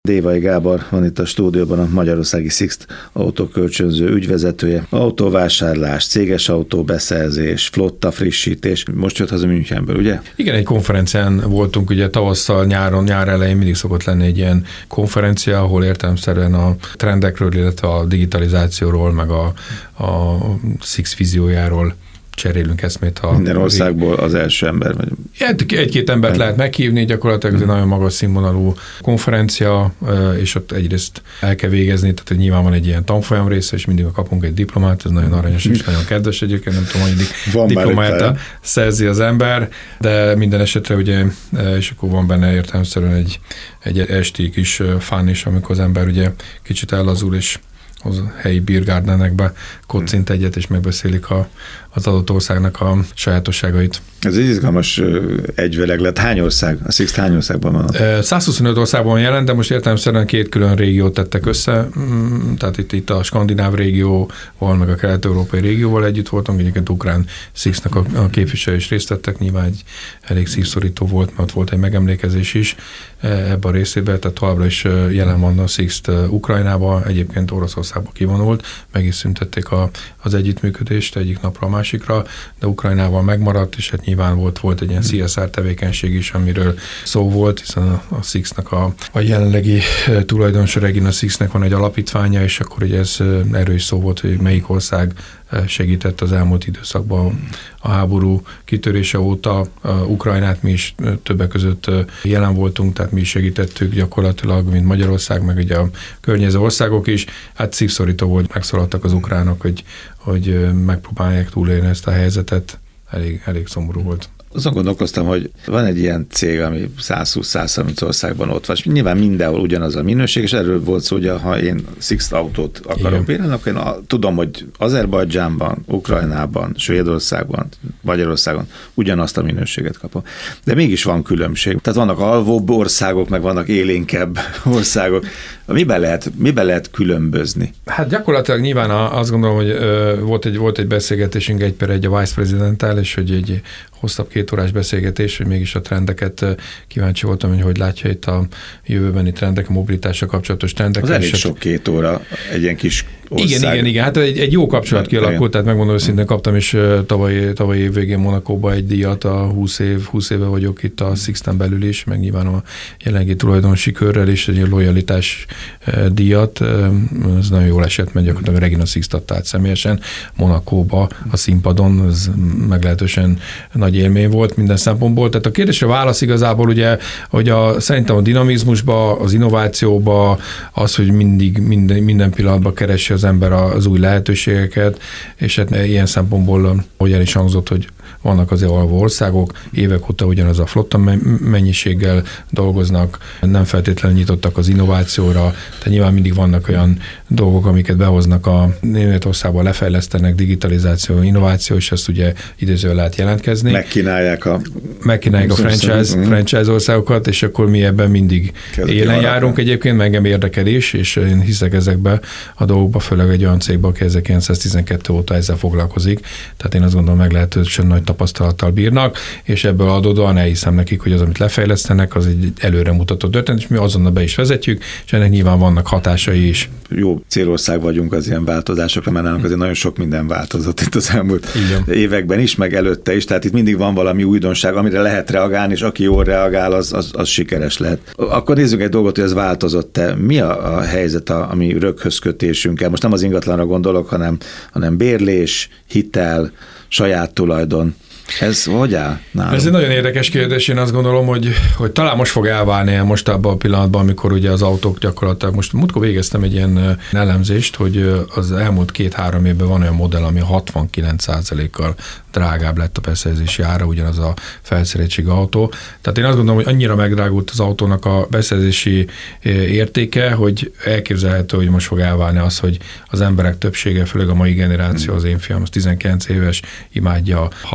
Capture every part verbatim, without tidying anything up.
Dévai Gábor van itt a stúdióban, a Magyarországi Sixt autókölcsönző ügyvezetője. Autóvásárlás, céges autóbeszerzés, flotta frissítés. Most jött haza Münchenből, ugye? Igen, egy konferencián voltunk, ugye tavasszal, nyáron, nyár elején mindig szokott lenni egy ilyen konferencia, ahol értelemszerűen a trendekről, illetve a digitalizációról, meg a, a Sixt víziójáról cserélünk eszmét. A Minden országból az első ember. Vagy... Egy-két embert lehet meghívni, gyakorlatilag ez egy nagyon magas színvonalú konferencia, és ott egyrészt el kell végezni, tehát nyilván van egy ilyen tanfolyam része, és mindig kapunk egy diplomát, ez nagyon aranyos és nagyon kedves egyébként, nem tudom, hogy diplomáját szerzi az ember, de minden esetre ugye, és akkor van benne értelemszerűen egy, egy esti kis fán is, amikor az ember ugye kicsit ellazul, és az helyi biergartenekbe kocint egyet, és megbeszélik a, az adott országnak a sajátosságait. Ez egy izgalmas egyveleg lett. Hány ország? A Sixt hány országban van? száz huszonöt országban jelent, de most értelemszerűen két külön régiót tettek össze, tehát itt, itt a skandináv régióval, meg a kelet-európai régióval együtt voltunk, egyébként ukrán Sixtnak a, a képviselői is részt vettek, nyilván egy elég szívszorító volt, mert ott volt egy megemlékezés is ebben a részében, tehát továbbra is jelen van a Sixt Ukrajnában, egyébként Oroszországban kivonult, meg is szüntették a, az együttműködést egyik napra a másikra, de Ukrajnával megmaradt, és hát nyilván volt, volt egy ilyen C S R tevékenység is, amiről szó volt, hiszen a, a Sixtnak a, a jelenlegi tulajdonosa Regina Sixtnek van egy alapítványa, és akkor ugye ez erről is szó volt, hogy melyik ország segített az elmúlt időszakban a háború kitörése óta Ukrajnát, mi is többek között jelen voltunk, tehát mi is segítettük gyakorlatilag, mint Magyarország, meg ugye a környező országok is. Hát szívszorító volt, megszólaltak az ukránok, hogy, hogy megpróbálják túlélni ezt a helyzetet. Elég, elég szomorú volt. Azon gondolkoztam, hogy van egy ilyen cég, ami száz húsz-száz harminc országban ott van, és nyilván mindenhol ugyanaz a minőség, és erről volt szó, hogy ha én Sixt autót akarok bérelni, akkor én a, tudom, hogy Azerbajdzsánban, Ukrajnában, Svédországban, Magyarországon ugyanazt a minőséget kapom. De mégis van különbség. Tehát vannak alvóbb országok, meg vannak élénkebb országok. Miben lehet, miben lehet különbözni? Hát gyakorlatilag nyilván azt gondolom, hogy volt egy, volt egy beszélgetésünk egy per egy a Vice Presidenttel, és hogy egy hosszabb két órás beszélgetés, hogy mégis a trendeket kíváncsi voltam, hogy hogy látja itt a jövőbeni trendek, a mobilitással kapcsolatos trendek. Az elég sok két óra egy ilyen kis ország. Igen, igen, igen. Hát egy, egy jó kapcsolat kialakult, tehát megmondom őszintén, kaptam is tavaly, tavaly év végén Monakóba egy díjat, a húsz év, húsz éve vagyok itt a Sixten belül is, meg nyilván a jelenlegi tulajdonosi körrel is egy lojalitás díjat. Ez nagyon jól esett, mert gyakorlatilag a Regina Sixt adta át személyesen Monakóba a színpadon, ez meglehetősen nagy élmény volt minden szempontból. Tehát a kérdésre válasz igazából ugye, hogy a, szerintem a dinamizmusba, az innovációba, az, hogy mindig minden, minden pillanatban keresi az ember az új lehetőségeket, és hát ilyen szempontból, hogy el is hangzott, hogy vannak azért alvó országok, évek óta ugyanaz a flotta mennyiséggel dolgoznak, nem feltétlenül nyitottak az innovációra, tehát nyilván mindig vannak olyan dolgok, amiket behoznak a Németországban, lefejlesztenek, digitalizáció, innováció, és ezt ugye idézővel lehet jelentkezni. Megkínálják a... Megkínálják a franchise, mm. franchise országokat, és akkor mi ebben mindig élen járunk egyébként, meg engem érdekel is, és én hiszek ezekbe a dolgokba, főleg egy olyan cégbe, aki ezerkilencszáztizenkettő óta ezzel foglalkozik, tehát én azt gondolom, meglehetősen nagy tapasztalattal bírnak, és ebből adódóan elhiszem nekik, hogy az, amit lefejlesztenek, az egy előremutató történet, és mi azonnal be is vezetjük, és ennek nyilván vannak hatásai is. Jó célország vagyunk az ilyen változásokra, mert nálunk azért nagyon sok minden változott itt az elmúlt Igen. években is, meg előtte is, tehát itt mindig van valami újdonság, amire lehet reagálni, és aki jól reagál, az, az, az sikeres lehet. Akkor nézzük egy dolgot, hogy ez változott-e. Mi a, a helyzet, a, ami röghöz kötésünkkel? Most nem az ingatlanra gondolok, hanem, hanem bérlés, hitel, saját tulajdon. Ez hogy áll nálunk? Ez egy nagyon érdekes kérdés. Én azt gondolom, hogy, hogy talán most fog elválni most abban a pillanatban, amikor ugye az autók gyakorlatilag, most múltkor végeztem egy ilyen elemzést, hogy az elmúlt két-három évben van olyan modell, ami hatvankilenc százalékkal drágább lett a beszerzési ára, ugyanaz a felszereltségű autó. Tehát én azt gondolom, hogy annyira megdrágult az autónak a beszerzési értéke, hogy elképzelhető, hogy most fog elválni az, hogy az emberek többsége, főleg a mai generáció, az én fiam, az tizenkilenc éves, imádja használni ezeket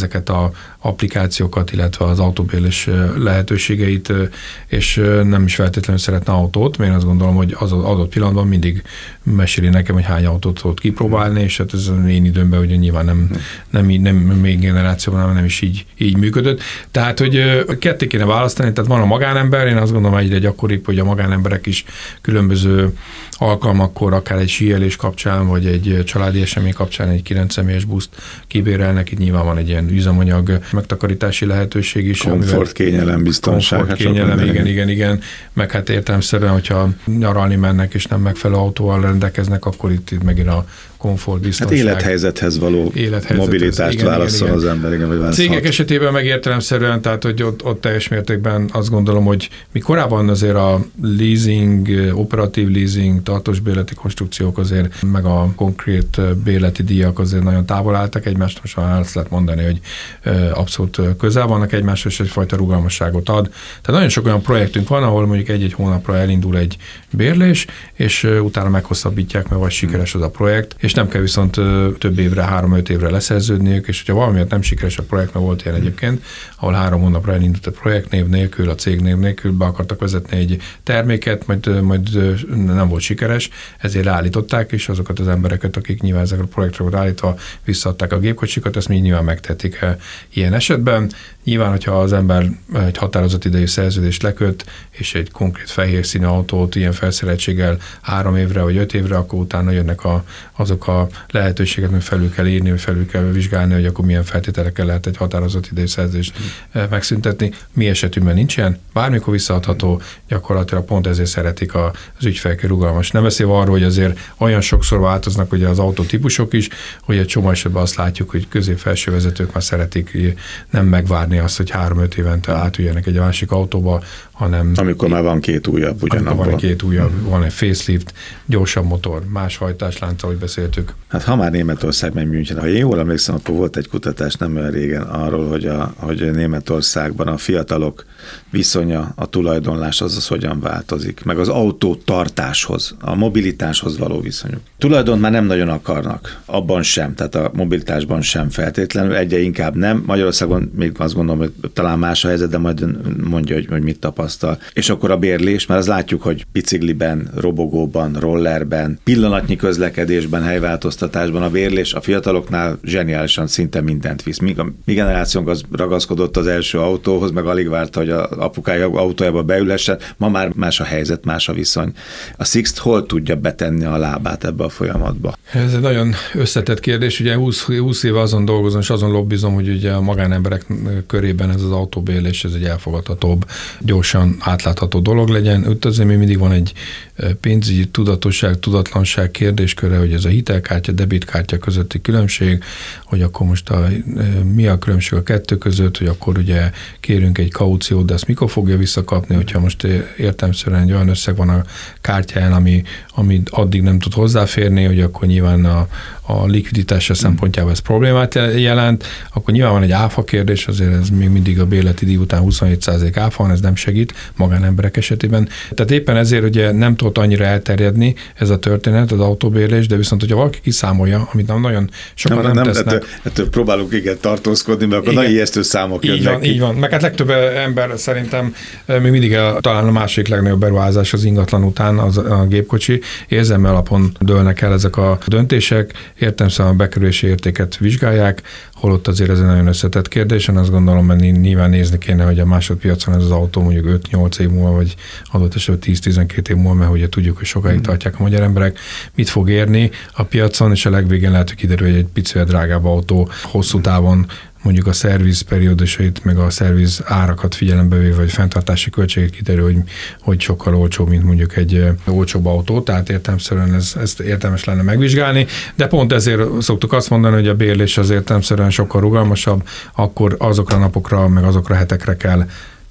ezeket az applikációkat, illetve az autóbérlés lehetőségeit, és nem is feltétlenül szeretne autót, mert én azt gondolom, hogy az adott pillanatban mindig meséli nekem, hogy hány autót tudott kipróbálni, és hát ez az én időmben ugye nyilván nem, nem, nem, nem még generációban nem is így, így működött. Tehát, hogy ketté kéne választani, tehát van a magánember, én azt gondolom, egyre gyakoribb, hogy a magánemberek is különböző alkalmakkor, akár egy síelés kapcsán, vagy egy családi esemény kapcsán egy kilenc személyes buszt kibérelnek, itt nyilván van egy ilyen üzemanyag megtakarítási lehetőség is. Komfort, kényelem, biztonság. Komfort, kényelem, igen, igen, igen, igen. Meg hát értelemszerűen, hogyha nyaralni mennek, és nem megfelelő autóval rendelkeznek, akkor itt, itt megint a komfort, biztonság. Hát élethelyzethez való élethelyzethez, mobilitást igen, válaszol igen, igen. az ember. Igen, vagy válaszol. Cégek esetében meg értelemszerűen, tehát hogy ott, ott teljes mértékben azt gondolom, hogy mi korábban azért a leasing, operatív leasing, tartós bérleti konstrukciók azért, meg a konkrét bérleti díjak azért nagyon távol álltak egymást, most már azt lehet mondani, hogy abszolút közel vannak egymáshoz, és egyfajta rugalmasságot ad. Tehát nagyon sok olyan projektünk van, ahol mondjuk egy-egy hónapra elindul egy bérlés, és utána meghosszabbítják, mert vagy sikeres az a projekt, és nem kell viszont több évre, három-öt évre leszerződniük, és hogyha valamiért nem sikeres a projekt, mert volt ilyen egyébként, ahol három hónapra elindult a projektnév nélkül, a cégnév nélkül, be akartak vezetni egy terméket, majd, majd nem volt sikeres, ezért leállították, és azokat az embereket, akik nyilván ezekre a projektre volt állítva, visszaadták a gépkocsikat, ezt még nyilván megtették ilyen esetben. Nyilván, hogyha az ember egy határozott idejű szerződést leköt, és egy konkrét fehér színű autót ilyen felszereltséggel három évre vagy öt évre, akkor utána jönnek a, azok a lehetőségek, hogy felül kell írni, hogy felül kell vizsgálni, hogy akkor milyen feltételekkel lehet egy határozott idejű szerződést mm. megszüntetni. Mi esetünkben nincs ilyen, bármikor visszaadható, gyakorlatilag pont ezért szeretik az ügyfelek rugalmas. Nem beszélve arról, hogy azért olyan sokszor változnak ugye az autótípusok is, hogy egy csomó esetben azt látjuk, hogy közép-felső vezetők már szeretik nem megvárni azt, hogy három-öt évente átüljenek egy másik autóba, hanem... Amikor már van két újabb ugyanabban. Van két újabb, mm. van egy facelift, gyorsabb motor, más hajtáslánc, ahogy beszéltük. Hát ha már Németország meg München, ha én jól emlékszem, akkor volt egy kutatás nem olyan régen arról, hogy, a, hogy Németországban a fiatalok viszonya, a tulajdonlás az, az hogyan változik, meg az autótartáshoz, a mobilitáshoz való viszonyuk. Tulajdon már nem nagyon akarnak, abban sem, tehát a mobilitásban sem feltétlenül, egyre inkább nem. Magyarországon még azt gondolom, hogy talán más a helyzet, de majd mondja, hogy, hogy mit tapasztal. És akkor a bérlés, mert az látjuk, hogy bicikliben, robogóban, rollerben, pillanatnyi közlekedésben, helyváltoztatásban a bérlés a fiataloknál zseniálisan szinte mindent visz. Míg a mi generációnk az ragaszkodott az első autóhoz, meg alig várta, hogy a apukája autójába beülhessen, ma már más a helyzet, más a viszony. A Sixt hol tudja betenni a lábát ebbe a folyamatba? Ez egy nagyon összetett kérdés, ugye húsz, húsz éve azon dolgozom, és azon lobbizom, hogy ugye a magánemberek körében ez az autóbérlés, ez egy elfogadhatóbb, gyorsan átlátható dolog legyen. Ott azért még mindig van egy pénzügyi tudatosság, tudatlanság kérdésköre, hogy ez a hitelkártya, debitkártya közötti különbség, hogy akkor most a, mi a különbség a kettő között, hogy akkor ugye kérünk egy kauciót, de ezt mikor fogja visszakapni, hogyha most értelemszerűen egy olyan összeg van a kártyán, ami, ami addig nem tud hozzáférni, hogy akkor nyilván a, a likviditása szempontjából ez problémát jelent, akkor nyilván van egy áfa kérdés, azért ez még mindig a bérleti díj után huszonhét százalék áfa van, ez nem segít magánemberek esetében. Tehát éppen ezért ugye nem tudott annyira elterjedni ez a történet, az autóbérlés, de viszont, hogyha valaki kiszámolja, amit nem nagyon sokan nem, nem, nem tesznek. Ettől, ettől próbálunk igen tartózkodni, mert akkor nagyon ijesztő számok jönnek. Így van, így van. Meg hát legtöbb ember szerintem még mindig a, talán a másik legnagyobb beruházás az ingatlan után az a gépkocsi. Érzelmi alapon dőlnek el ezek a döntések, értelemszerűen a bekerülési értéket vizsgálják, holott azért ez egy nagyon összetett kérdés, én azt gondolom, mert nyilván nézni kéne, hogy a másodpiacon ez az autó mondjuk öt-nyolc év múlva, vagy adott esetben tíz-tizenkét év múlva, mert ugye tudjuk, hogy sokáig tartják a magyar emberek, mit fog érni a piacon, és a legvégén lehet, hogy kiderül, hogy egy picivel drágább autó hosszú távon mondjuk a szerviz periódusait, meg a szerviz árakat figyelembe véve, vagy fenntartási költségek kiderül, hogy, hogy sokkal olcsóbb, mint mondjuk egy olcsóbb autó, tehát értelemszerűen ez, ezt értelmes lenne megvizsgálni, de pont ezért szoktuk azt mondani, hogy a bérlés az értelemszerűen sokkal rugalmasabb, akkor azokra a napokra, meg azokra a hetekre kell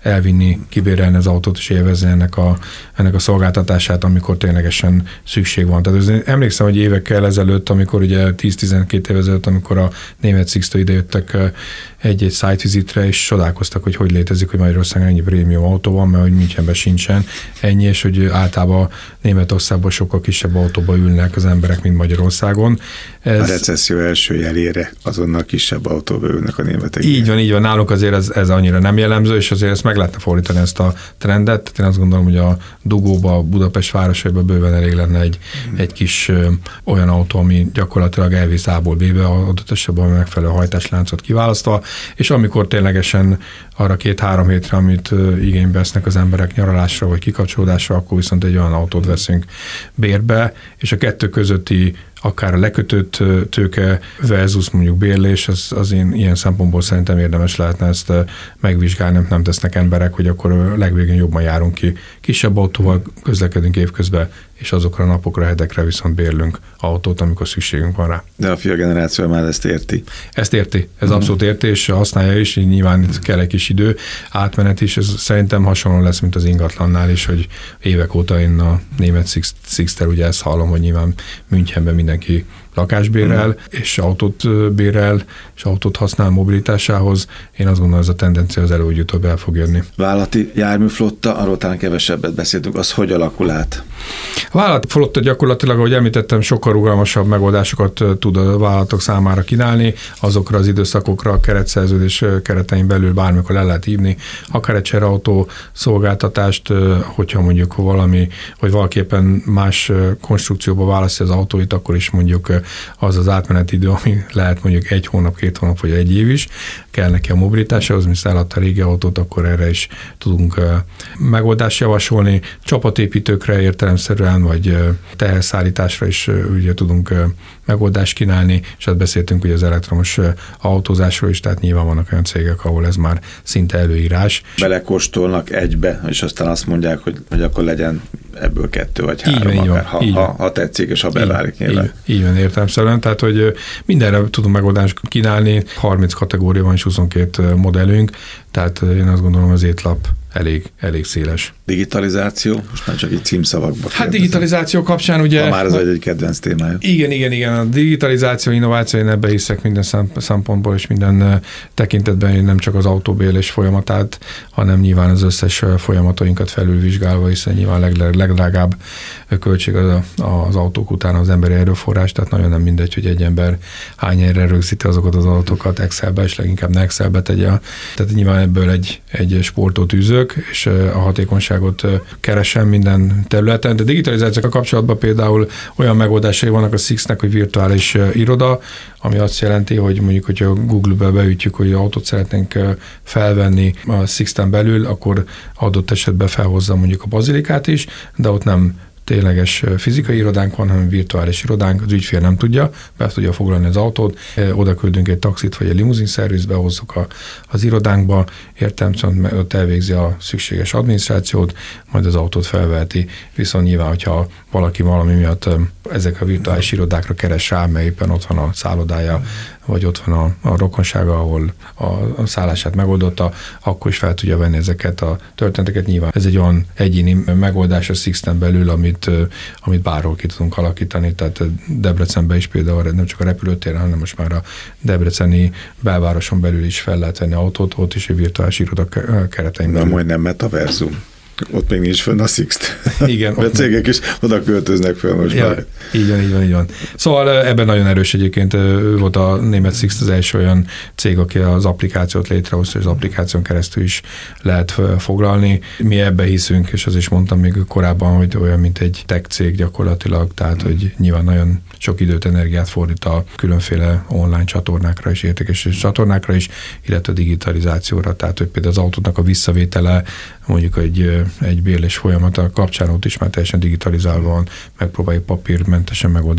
elvinni, kibérelni az autót és élvezni ennek a, ennek a szolgáltatását, amikor ténylegesen szükség van. Tehát az, emlékszem, hogy évekkel ezelőtt, amikor ugye tíz-tizenkét év ezelőtt, amikor a német Sixt-től idejöttek egy-egy site visitre, és csodálkoztak, hogy hogy létezik, hogy Magyarországon ennyi prémium autó van, mert hogy Münchenben sincsen ennyi, és hogy általában Németországban sokkal kisebb autóba ülnek az emberek, mint Magyarországon. Ez... A recesszió első jelére azonnal kisebb autóba ülnek a németek. Így van, így van. Nálunk azért ez, ez annyira nem jellemző, és azért ezt meg lehetne fordítani, ezt a trendet. Tehát én azt gondolom, hogy a dugóba, Budapest városaiban bőven elég lenne egy, hmm. egy kis ö, olyan autó, ami gyakorlatilag elvisz A-ból B-be, adott esetben megfelelő hajtásláncot kiválasztva, és amikor ténylegesen arra két-három hétre, amit igénybe vesznek az emberek nyaralásra vagy kikapcsolódásra, akkor viszont egy olyan autót veszünk bérbe, és a kettő közötti akár a lekötött tőke versus mondjuk bérlés, az, az én ilyen szempontból szerintem érdemes lehetne ezt megvizsgálni, nem, nem tesznek emberek, hogy akkor legvégén jobban járunk ki. Kisebb autóval közlekedünk évközben, és azokra a napokra, hetekre viszont bérlünk autót, amikor szükségünk van rá. De a fia generáció már ezt érti. Ezt érti, ez uh-huh. abszolút érti, és használja is, így nyilván itt kell egy kis idő, átmenet is, ez szerintem hasonló lesz, mint az ingatlannál is, hogy évek óta én a német Sixt-tel ugye ezt hallom, hogy nyilván Münchenben mindenki lakásbérel, uh-huh. és autót bérel, és autót használ mobilitásához. Én azt gondolom, ez a tendencia az előbb-utóbb el fog jönni. Vállalati járműflotta, arról talán kevesebbet beszéltünk, az hogy alakul át? A vállalati gyakorlatilag, ahogy említettem, sokkal rugalmasabb megoldásokat tud a vállalatok számára kínálni, azokra az időszakokra a keretszerződés keretein belül bármikor le lehet hívni, akár egy csereautó szolgáltatást, hogyha mondjuk valami, vagy valaképpen más konstrukcióba választja az autóit, akkor is mondjuk az az átmeneti idő, ami lehet mondjuk egy hónap, két hónap, vagy egy év is, kell neki a mobilitásához, mi eladta a régi autót, akkor erre is tudunk megoldást javasolni. Csapatépítőkre értelemszerűen, vagy teherszállításra is ugye tudunk megoldást kínálni, és hát beszéltünk ugye az elektromos autózásról is, tehát nyilván vannak olyan cégek, ahol ez már szinte előírás. Belekóstolnak egybe, és aztán azt mondják, hogy, hogy akkor legyen ebből kettő vagy három, így van, akár, ha, ha, ha tetszik, és ha beválik nyilván. Így, így van, értelemszerűen, tehát hogy mindenre tudunk megoldást kínálni, harminc kategória van és huszonkét modellünk, tehát én azt gondolom, az étlap elég, elég széles. Digitalizáció? Most már csak így címszavakba. Hát kérdezem. Digitalizáció kapcsán ugye... Ha már az egy kedvenc témája. Igen, igen, igen. A digitalizáció, innováció, én ebbe hiszek minden szempontból és minden tekintetben, nem csak az autóbérlés folyamatát, hanem nyilván az összes folyamatainkat felülvizsgálva, hiszen nyilván leg, legdrágább költség az, az autók után az emberi erőforrás, tehát nagyon nem mindegy, hogy egy ember hány erre rögzíti azokat az adatokat Excelbe, és leginkább ne Excelbe tegye. Tehát nyilván ebből egy, egy sportot űzök, és a hatékonyságot keresem minden területen, de digitalizációkkal kapcsolatban például olyan megoldásai vannak a Sixt-nek, hogy virtuális iroda, ami azt jelenti, hogy mondjuk, hogyha Google-be beütjük, hogy autót szeretnénk felvenni a Sixt-en belül, akkor adott esetben felhozza mondjuk a Bazilikát is, de ott nem tényleges fizikai irodánk van, hanem virtuális irodánk, az ügyfél nem tudja, be tudja foglalni az autót, oda küldünk egy taxit vagy egy limuzin szervizbe, hozzuk a, az irodánkba, értem, szóval ott elvégzi a szükséges adminisztrációt, majd az autót felveheti, viszont nyilván, hogyha valaki valami miatt ezek a virtuális irodákra keres rá, mert éppen ott van a szállodája, vagy ott van a, a rokonsága, ahol a, a szállását megoldotta, akkor is fel tudja venni ezeket a történeteket. Nyilván ez egy olyan egyéni megoldás a Sixt-en belül, amit, amit bárhol ki tudunk alakítani, tehát Debrecenben is például nem csak a repülőtéren, hanem most már a debreceni belvároson belül is fel lehet venni autót, ott is egy virtuális iroda keretein belül. Na, majdnem metaverzum. Ott még nincs fönn a Sixt. Igen. A cégek is oda költöznek föl most ja, már. Így van, így van, így van. Szóval ebben nagyon erős egyébként volt a német Sixt az első olyan cég, aki az applikációt létrehozta, és az applikáción keresztül is lehet foglalni. Mi ebbe hiszünk, és az is mondtam még korábban, hogy olyan, mint egy tech cég gyakorlatilag, tehát, hogy nyilván nagyon sok időt, energiát fordít a különféle online csatornákra és értékes csatornákra is, illetve digitalizációra, tehát, hogy például az autónak a visszavétele, mondjuk egy, egy bérlés folyamata kapcsán ott is már teljesen digitalizálva van, megpróbáljuk papírmentesen megoldani.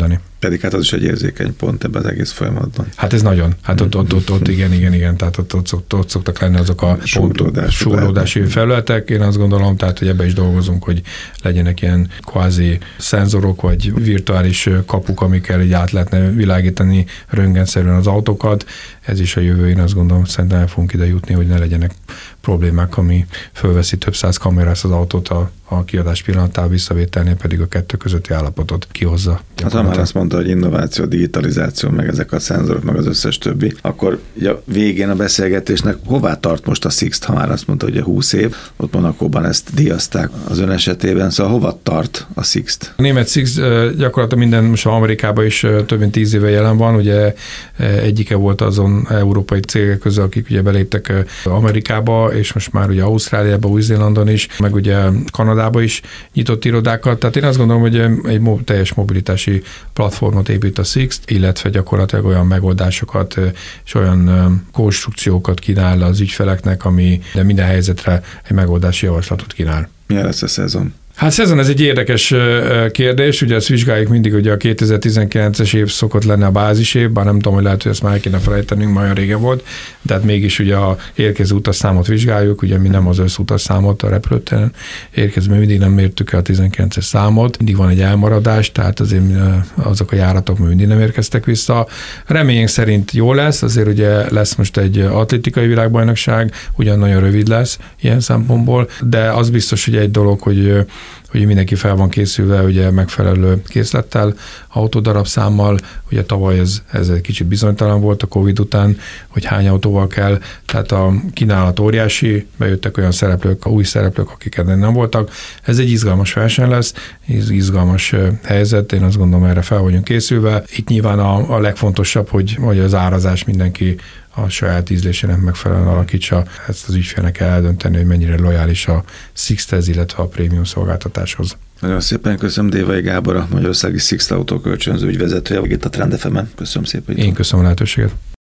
Pedig hát az is egy érzékeny pont ebben az egész folyamatban. Hát ez nagyon. Hát ott, ott, ott, ott igen, igen, igen. Tehát ott, ott, ott, ott szoktak lenni azok a súrlódási felületek. Én azt gondolom, tehát, hogy ebbe is dolgozunk, hogy legyenek ilyen kvázi szenzorok, vagy virtuális kapuk, amikkel így át lehetne világítani röntgenszerűen az autókat. Ez is a jövő, én azt gondolom, szerintem el fogunk ide jutni, hogy ne legyenek problémák, ami fölveszi több száz kamerás az autót a, a kiadás pillanatában, visszavételnél pedig a kettő közötti állapotot kihozza. Hát ha már azt mondta, hogy innováció, digitalizáció, meg ezek a szenzorok, meg az összes többi, akkor ugye a végén a beszélgetésnek hová tart most a Sixt, ha már azt mondta, hogy a húsz év, ott Monakóban ezt díjazták az ön esetében, szóval hova tart a Sixt? A német Sixt gyakorlatilag minden, most Amerikában is több mint tíz éve jelen van, ugye egyike volt azon európai cégek közül, akik ugye beléptek Amerikába, és most már ugye Ausztráliában, Új-Zélandon is, meg ugye Kanadában is nyitott irodákat. Tehát én azt gondolom, hogy egy teljes mobilitási platformot épít a Sixt, illetve gyakorlatilag olyan megoldásokat és olyan konstrukciókat kínál az ügyfeleknek, ami de minden helyzetre egy megoldási javaslatot kínál. Milyen lesz a szezon? Hát szezon, ez egy érdekes kérdés, ugye ezt vizsgáljuk mindig, hogy a kétezer-tizenkilences év szokott lenni a bázis év, bár nem tudom, hogy lehet, hogy ezt már el kéne felejtenünk, már olyan régen volt, de hát mégis ugye a érkező utasszámot vizsgáljuk, ugye mi nem az összutasszámot a repülőtéren érkező, mi mindig nem mértük el a tizenkilences számot, mindig van egy elmaradás, tehát azért azok a járatok még mindig nem érkeztek vissza. Reményünk szerint jó lesz, azért ugye lesz most egy atlétikai világbajnokság, ugyan nagyon rövid lesz ilyen szempontból, de az biztos, hogy egy dolog, hogy hogy mindenki fel van készülve ugye megfelelő készlettel, autódarabszámmal, ugye tavaly ez, ez egy kicsit bizonytalan volt a Covid után, hogy hány autóval kell, tehát a kínálat óriási, bejöttek olyan szereplők, új szereplők, akik eddig nem voltak. Ez egy izgalmas verseny lesz, ez izgalmas helyzet, én azt gondolom, erre fel vagyunk készülve. Itt nyilván a, a legfontosabb, hogy, hogy az árazás mindenki a saját ízlésének megfelelően alakítsa. Ezt az ügyfélnek kell eldönteni, hogy mennyire lojális a Sixthez, illetve a prémium szolgáltatáshoz. Nagyon szépen köszönöm Dévai Gábor, a Magyarországi Sixt autókölcsönző ügyvezetője, itt a Trend ef emen. Köszönöm szépen. Én köszönöm a lehetőséget.